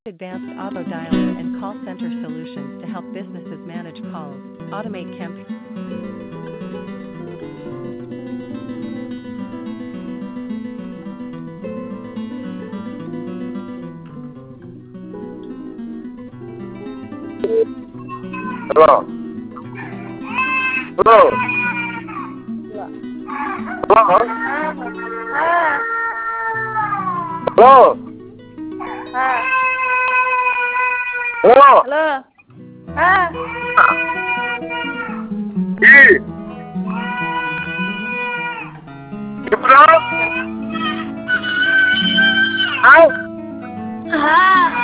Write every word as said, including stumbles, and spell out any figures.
Advanced auto dialer and call center solutions to help businesses manage calls, automate campaigns. Hello. Hello. Hello. Hello. Hello. Halo. Ah. Gì? Chụp đó. Không. Ha.